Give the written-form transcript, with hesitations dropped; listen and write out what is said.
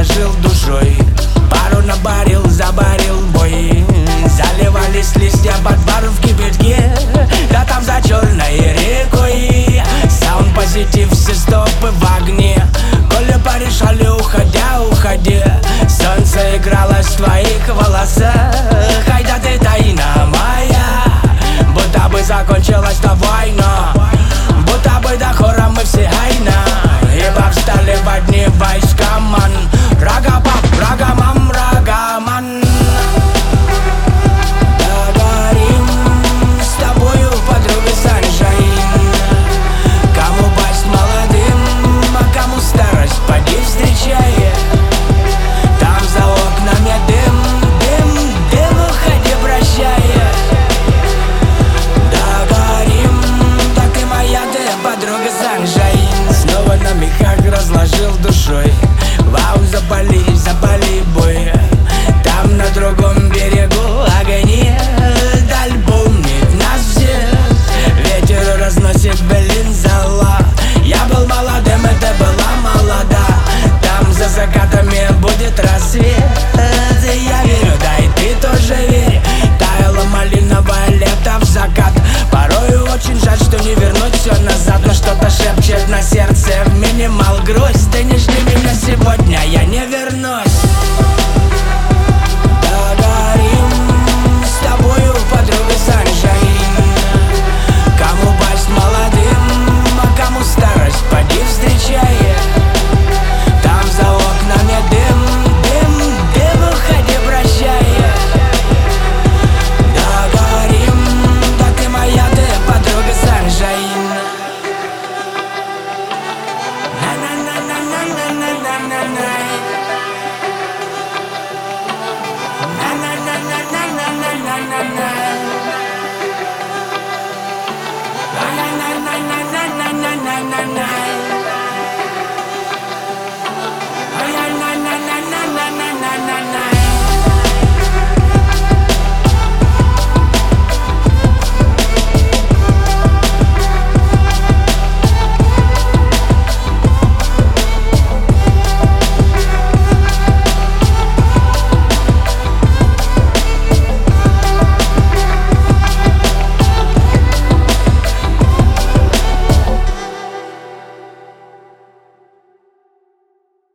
разложил душой. Пару набарил, забарил бой. Заливались листья под бар в кипятке, да там за черной рекой. Саунд позитив, все стопы в огне. Коли порешали, уходя, уходи. Солнце игралось в твоих волосах. Айда ты тайна моя, будто бы закончилась та война, будто бы до хора мы все айна. Ибо встали в одни войска, ман. Рагапап, рагамам, рагаман. Договорим с тобою, подруга, саншайн. Кому пасть молодым, а кому старость поди встречай. Там за окнами дым, уходи, прощай. Договорим, так и моя ты, подруга, саншайн. Снова на мехах разложил душой. Вау, запали бой. Там на другом берегу огни. Даль помнит нас всех. Ветер разносит былин зола. Я был молодым, это была молода. Там за закатами будет рассвет.